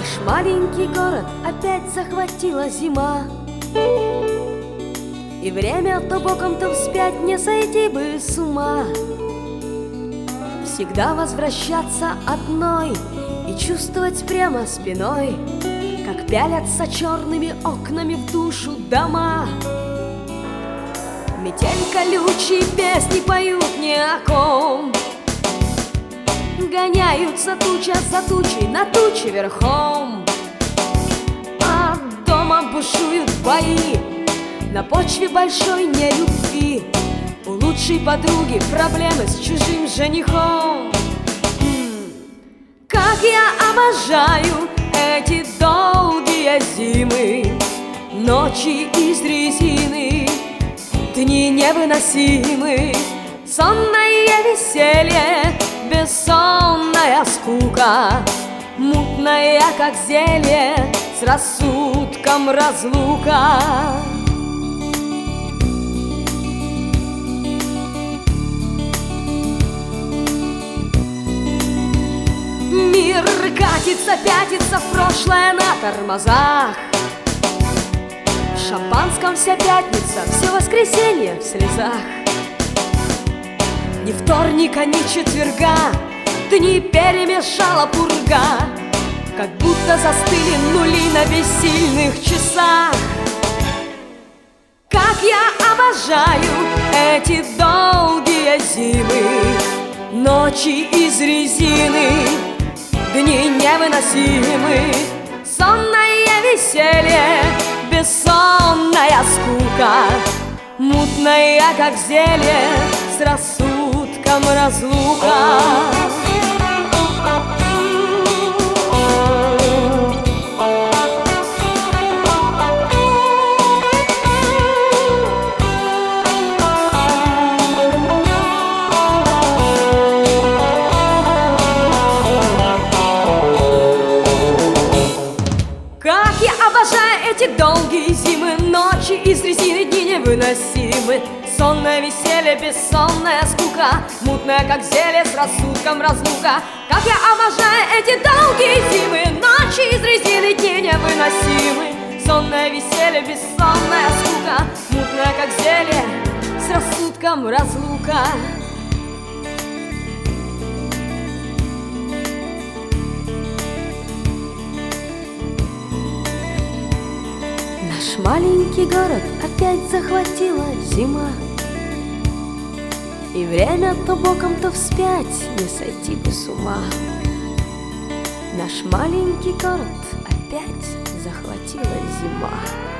Наш маленький город опять захватила зима, и время то боком, то вспять, не сойти бы с ума. Всегда возвращаться одной и чувствовать прямо спиной, как пялятся черными окнами в душу дома. Метель колючие песни поют ни о ком, гоняются туча за тучей на туче верхом. А дома бушуют бои на почве большой нелюбви. У лучшей подруги проблемы с чужим женихом. Как я обожаю эти долгие зимы, ночи из резины, дни невыносимы. Сонное веселье, бессонная скука, мутная, как зелье, с рассудком разлука. Мир катится, пятится в прошлое на тормозах. В шампанском вся пятница, все воскресенье в слезах. Ни вторника, ни четверга дни перемешала пурга, как будто застыли нули на бессильных часах. Как я обожаю эти долгие зимы, ночи из резины, дни невыносимы. Сонное веселье, бессонная скука, мутная, как зелье, с рассудком разлука. Как я обожаю эти долгие зимы, ночи из резины, дни невыносимы. Сонное веселье, бессонная скука, мутная, как зелье, с рассудком разлука. Как я обожаю эти долгие зимы, ночи из резины, дни невыносимы. Сонное веселье, бессонная скука, мутная, как зелье, с рассудком разлука. Наш маленький город опять захватила зима, и время то боком, то вспять, не сойти бы с ума. Наш маленький город опять захватила зима.